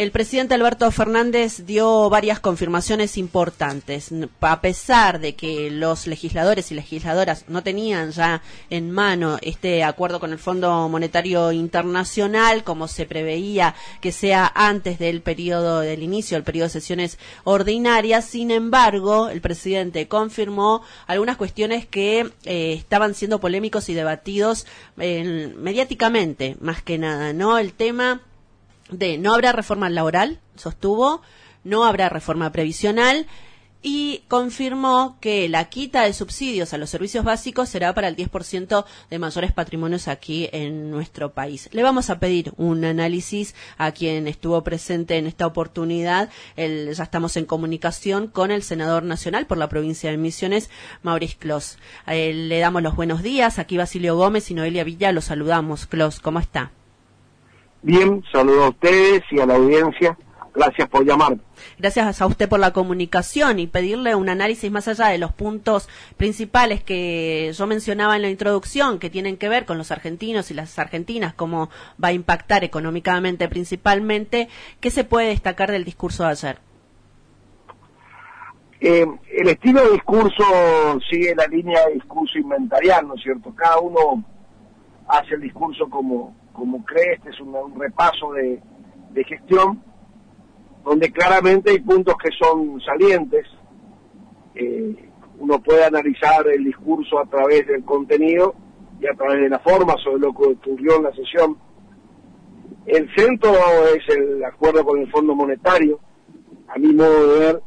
El presidente Alberto Fernández dio varias confirmaciones importantes. A pesar de que los legisladores y legisladoras no tenían ya en mano este acuerdo con el Fondo Monetario Internacional, como se preveía que sea antes del inicio del periodo de sesiones ordinarias, sin embargo, el presidente confirmó algunas cuestiones que estaban siendo polémicos y debatidos mediáticamente, más que nada, ¿no? El tema de no habrá reforma laboral, sostuvo, no habrá reforma previsional y confirmó que la quita de subsidios a los servicios básicos será para el 10% de mayores patrimonios aquí en nuestro país. Le vamos a pedir un análisis a quien estuvo presente en esta oportunidad. Ya estamos en comunicación con el senador nacional por la provincia de Misiones, Maurice Clos. Le damos los buenos días. Aquí Basilio Gómez y Noelia Villa. Los saludamos. Clos, ¿cómo está? Bien, saludo a ustedes y a la audiencia. Gracias por llamar. Gracias a usted por la comunicación y pedirle un análisis más allá de los puntos principales que yo mencionaba en la introducción, que tienen que ver con los argentinos y las argentinas, cómo va a impactar económicamente principalmente. ¿Qué se puede destacar del discurso de ayer? El estilo de discurso sigue la línea de discurso inventarial, ¿no es cierto? Cada uno hace el discurso como cree. Este es un repaso de gestión, donde claramente hay puntos que son salientes. Uno puede analizar el discurso a través del contenido y a través de la forma sobre lo que ocurrió en la sesión. El centro es el acuerdo con el Fondo Monetario. A mi modo de ver,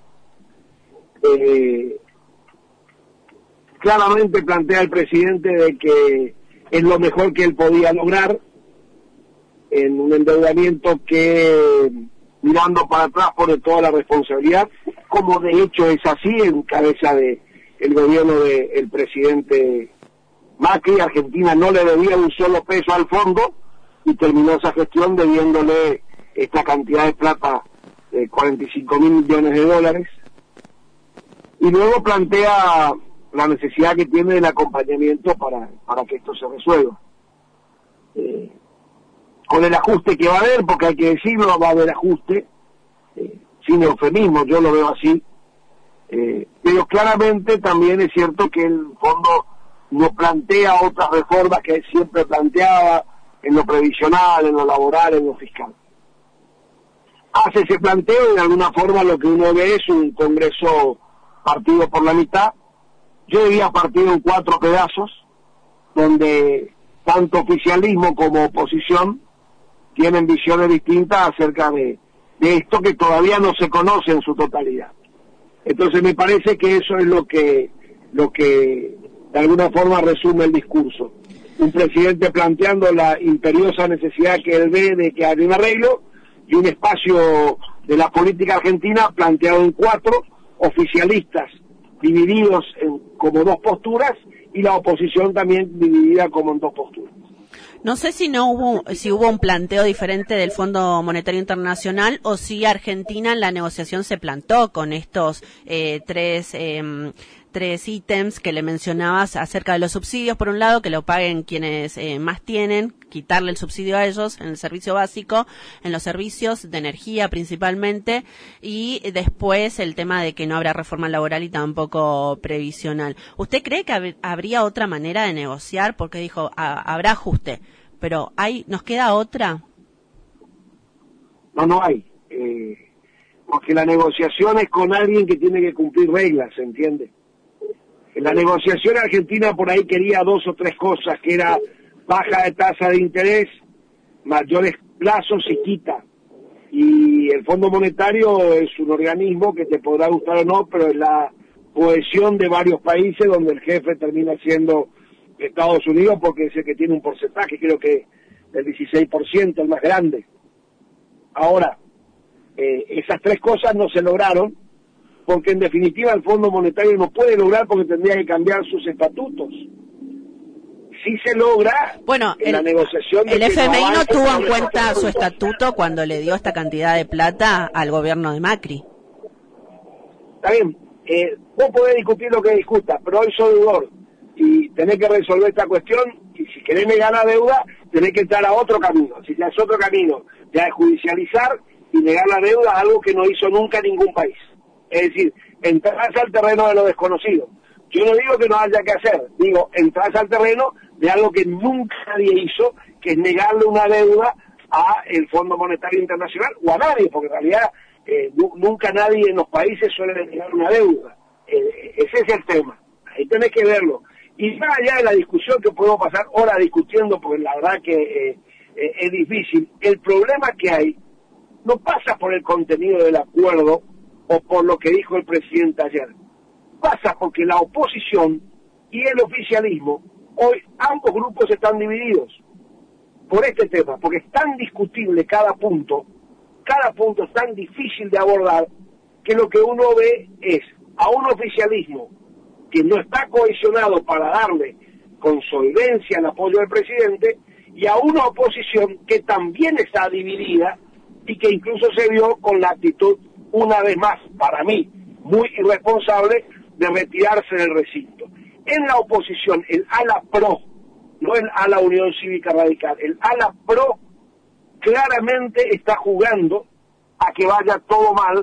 claramente plantea el presidente de que es lo mejor que él podía lograr en un endeudamiento que, mirando para atrás, pone toda la responsabilidad, como de hecho es así en cabeza de el gobierno del presidente Macri. Argentina no le debía un solo peso al fondo y terminó esa gestión debiéndole esta cantidad de plata de 45.000 millones de dólares. Y luego plantea la necesidad que tiene del acompañamiento para que esto se resuelva. Con el ajuste que va a haber, porque hay que decirlo, va a haber ajuste, sin eufemismo, yo lo veo así, pero claramente también es cierto que el fondo no plantea otras reformas que él siempre planteaba en lo previsional, en lo laboral, en lo fiscal. Hace ese planteo y de alguna forma lo que uno ve es un Congreso partido por la mitad. Yo diría partido en 4 pedazos, donde tanto oficialismo como oposición tienen visiones distintas acerca de esto que todavía no se conoce en su totalidad. Entonces me parece que eso es lo que de alguna forma resume el discurso. Un presidente planteando la imperiosa necesidad que él ve de que haya un arreglo y un espacio de la política argentina planteado en 4, oficialistas divididos como 2 posturas y la oposición también dividida como en 2 posturas. No sé si hubo un planteo diferente del Fondo Monetario Internacional o si Argentina en la negociación se plantó con estos tres ítems que le mencionabas acerca de los subsidios. Por un lado, que lo paguen quienes más tienen, quitarle el subsidio a ellos en el servicio básico, en los servicios de energía principalmente, y después el tema de que no habrá reforma laboral y tampoco previsional. ¿Usted cree que habría otra manera de negociar? Porque dijo, habrá ajuste, pero ¿nos queda otra? No hay. Porque la negociación es con alguien que tiene que cumplir reglas, ¿se entiende? En la negociación argentina por ahí quería 2 o 3 cosas, que era baja de tasa de interés, mayores plazos y quita. Y el Fondo Monetario es un organismo que te podrá gustar o no, pero es la cohesión de varios países donde el jefe termina siendo Estados Unidos, porque es el que tiene un porcentaje, creo que del 16%, el más grande. Ahora, esas 3 cosas no se lograron, porque en definitiva el Fondo Monetario no puede lograr porque tendría que cambiar sus estatutos. Sí se logra en la negociación. El FMI no tuvo en cuenta su estatuto cuando le dio esta cantidad de plata al gobierno de Macri. Está bien, vos podés discutir lo que discutas, pero hoy sos deudor y tenés que resolver esta cuestión, y si querés negar la deuda, tenés que entrar a otro camino. Si ya es otro camino, ya es judicializar y negar la deuda es algo que no hizo nunca ningún país. Es decir, entrarse al terreno de lo desconocido. Yo no digo que no haya que hacer, digo, entrarse al terreno de algo que nunca nadie hizo, que es negarle una deuda a el Fondo Monetario Internacional, o a nadie, porque en realidad nunca nadie en los países suele negar una deuda. Ese es el tema, ahí tenés que verlo. Y más allá de la discusión, que podemos pasar horas discutiendo, porque la verdad que es difícil, el problema que hay no pasa por el contenido del acuerdo o por lo que dijo el presidente ayer. Pasa porque la oposición y el oficialismo, hoy ambos grupos están divididos por este tema, porque es tan discutible cada punto es tan difícil de abordar, que lo que uno ve es a un oficialismo que no está cohesionado para darle con solvencia el apoyo del presidente, y a una oposición que también está dividida y que incluso se vio con la actitud, una vez más, para mí, muy irresponsable, de retirarse del recinto. En la oposición, el ala pro, no el ala Unión Cívica Radical, el ala pro claramente está jugando a que vaya todo mal,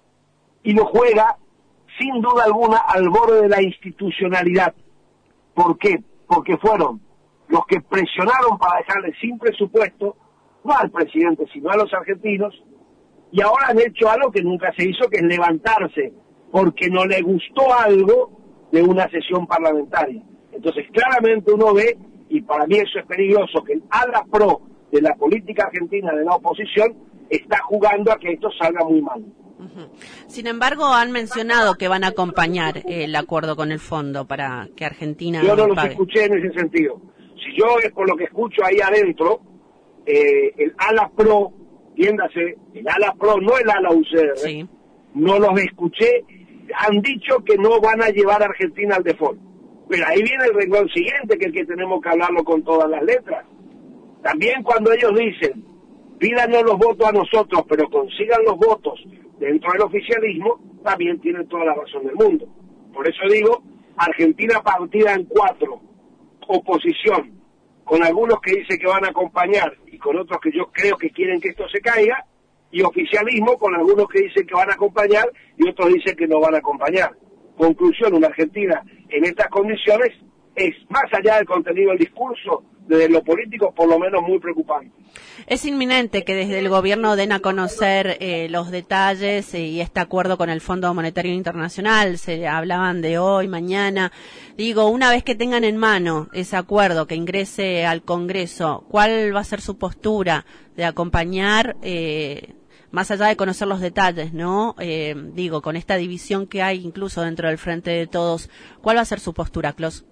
y lo juega sin duda alguna al borde de la institucionalidad. ¿Por qué? Porque fueron los que presionaron para dejarle sin presupuesto, no al presidente, sino a los argentinos, y ahora han hecho algo que nunca se hizo, que es levantarse porque no le gustó algo de una sesión parlamentaria. Entonces claramente uno ve, y para mí eso es peligroso, que el ala pro de la política argentina, de la oposición, está jugando a que esto salga muy mal. Sin embargo, han mencionado que van a acompañar el acuerdo con el fondo para que Argentina Yo no los pague. escuché en ese sentido. Si yo es por lo que escucho ahí adentro, el ala pro, entiéndase, el ala pro, no el ala UCR, Sí. no los escuché, han dicho que no van a llevar a Argentina al default. Pero ahí viene el renglón siguiente, que es el que tenemos que hablarlo con todas las letras. También cuando ellos dicen, pídanos los votos a nosotros, pero consigan los votos dentro del oficialismo, también tienen toda la razón del mundo. Por eso digo, Argentina partida en 4, oposición, con algunos que dicen que van a acompañar y con otros que yo creo que quieren que esto se caiga, y oficialismo con algunos que dicen que van a acompañar y otros dicen que no van a acompañar. Conclusión, una Argentina en estas condiciones es, más allá del contenido del discurso, desde lo político, por lo menos muy preocupante. Es inminente que desde el gobierno den a conocer los detalles y este acuerdo con el Fondo Monetario Internacional. Se hablaban de hoy, mañana. Digo, una vez que tengan en mano ese acuerdo que ingrese al Congreso, ¿cuál va a ser su postura de acompañar, más allá de conocer los detalles, ¿no? Digo, con esta división que hay incluso dentro del Frente de Todos, ¿cuál va a ser su postura, Clos?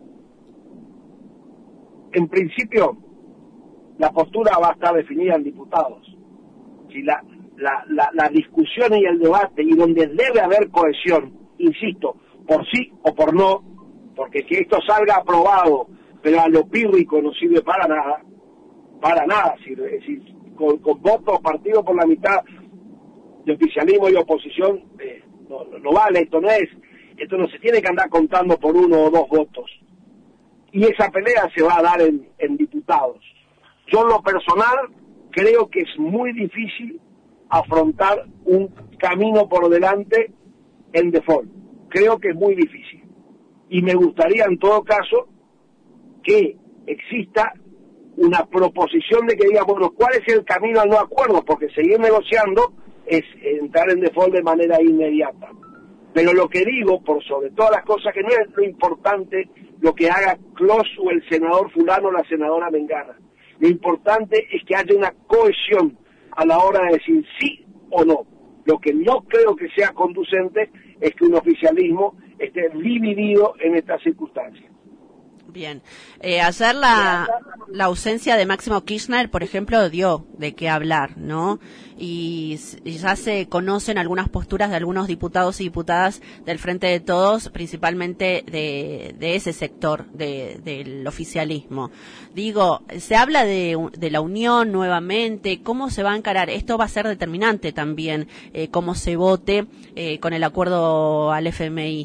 En principio, la postura va a estar definida en diputados. Si la discusión y el debate, y donde debe haber cohesión, insisto, por sí o por no, porque que esto salga aprobado, pero a lo pírrico no sirve para nada sirve. Es decir, con votos partidos por la mitad de oficialismo y oposición, no vale, esto no se tiene que andar contando por 1 o 2 votos. Y esa pelea se va a dar en diputados. Yo en lo personal creo que es muy difícil afrontar un camino por delante en default. Creo que es muy difícil. Y me gustaría en todo caso que exista una proposición de que diga, bueno, ¿cuál es el camino al no acuerdo? Porque seguir negociando es entrar en default de manera inmediata. Pero lo que digo, por sobre todas las cosas, que no es lo importante lo que haga Clos o el senador fulano o la senadora mengana. Lo importante es que haya una cohesión a la hora de decir sí o no. Lo que no creo que sea conducente es que un oficialismo esté dividido en estas circunstancias. Bien. Ayer la ausencia de Máximo Kirchner, por ejemplo, dio de qué hablar, ¿no? Y ya se conocen algunas posturas de algunos diputados y diputadas del Frente de Todos, principalmente de ese sector del oficialismo. Digo, se habla de la unión nuevamente, ¿cómo se va a encarar? Esto va a ser determinante también, cómo se vote con el acuerdo al FMI.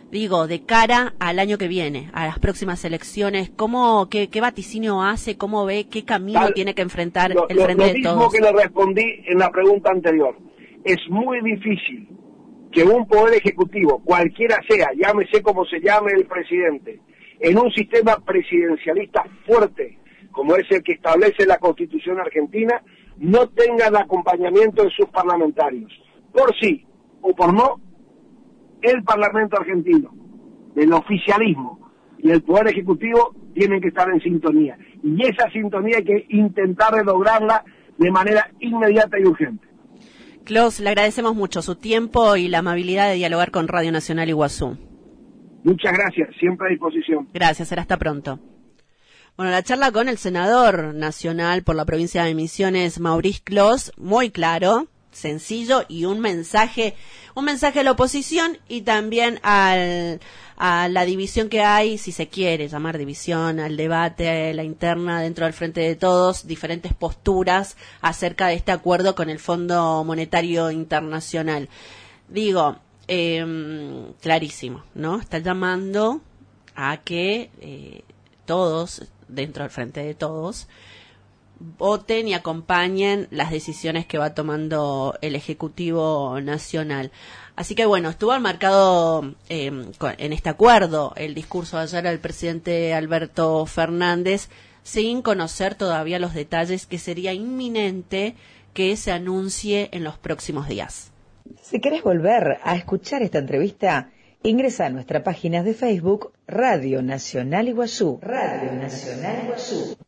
Digo, de cara al año que viene, a las próximas elecciones, qué vaticinio hace, cómo ve, qué camino tiene que enfrentar el Frente de Todos? Lo mismo que le respondí en la pregunta anterior. Es muy difícil que un poder ejecutivo, cualquiera sea, llámese como se llame el presidente, en un sistema presidencialista fuerte, como es el que establece la Constitución argentina, no tenga el acompañamiento de sus parlamentarios. Por sí o por no, el Parlamento argentino, el oficialismo y el Poder Ejecutivo tienen que estar en sintonía. Y esa sintonía hay que intentar de lograrla de manera inmediata y urgente. Clos, le agradecemos mucho su tiempo y la amabilidad de dialogar con Radio Nacional Iguazú. Muchas gracias, siempre a disposición. Gracias, será hasta pronto. Bueno, la charla con el senador nacional por la provincia de Misiones, Maurice Clos, muy claro, sencillo y un mensaje a la oposición y también a la división que hay, si se quiere llamar división, al debate, la interna dentro del Frente de Todos, diferentes posturas acerca de este acuerdo con el Fondo Monetario Internacional. Digo, clarísimo, ¿no? Está llamando a que todos, dentro del Frente de Todos, voten y acompañen las decisiones que va tomando el Ejecutivo Nacional. Así que bueno, estuvo enmarcado en este acuerdo el discurso de ayer del presidente Alberto Fernández, sin conocer todavía los detalles, que sería inminente que se anuncie en los próximos días. Si querés volver a escuchar esta entrevista, ingresa a nuestra página de Facebook Radio Nacional Iguazú. Radio Nacional Iguazú.